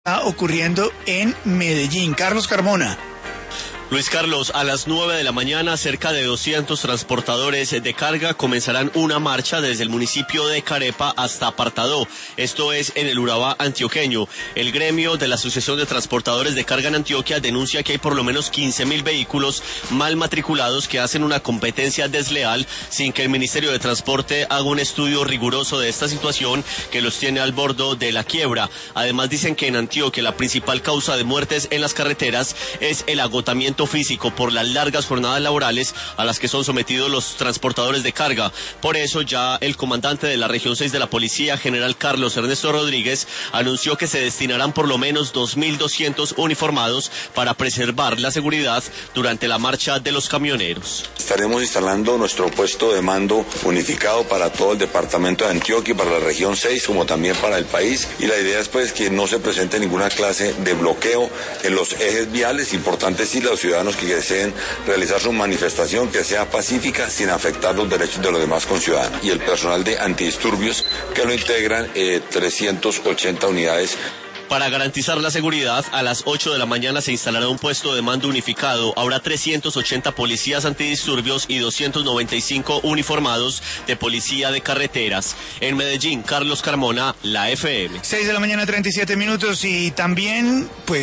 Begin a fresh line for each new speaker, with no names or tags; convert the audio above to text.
está ocurriendo en Medellín. Carlos Carmona.
Luis Carlos, a las 9 de la mañana, cerca de 200 transportadores de carga comenzarán una marcha desde el municipio de Carepa hasta Apartadó. Esto es en el Urabá antioqueño. El gremio de la Asociación de Transportadores de Carga en Antioquia denuncia que hay por lo menos 15.000 vehículos mal matriculados que hacen una competencia desleal sin que el Ministerio de Transporte haga un estudio riguroso de esta situación que los tiene al borde de la quiebra. Además dicen que en Antioquia la principal causa de muertes en las carreteras es el agotamiento físico por las largas jornadas laborales a las que son sometidos los transportadores de carga. Por eso ya el comandante de la región 6 de la policía, general Carlos Ernesto Rodríguez, anunció que se destinarán por lo menos 2.200 uniformados para preservar la seguridad durante la marcha de los camioneros.
Estaremos instalando nuestro puesto de mando unificado para todo el departamento de Antioquia y para la región 6, como también para el país, y la idea es pues que no se presente ninguna clase de bloqueo en los ejes viales. Importante sí, los ciudadanos que deseen realizar su manifestación que sea pacífica sin afectar los derechos de los demás conciudadanos, y el personal de antidisturbios que lo integran 380 unidades.
Para garantizar la seguridad, a las 8 de la mañana se instalará un puesto de mando unificado. Habrá 380 policías antidisturbios y 295 uniformados de policía de carreteras. En Medellín, Carlos Carmona, la FM.
6 de la mañana, 37 minutos, y también, pues,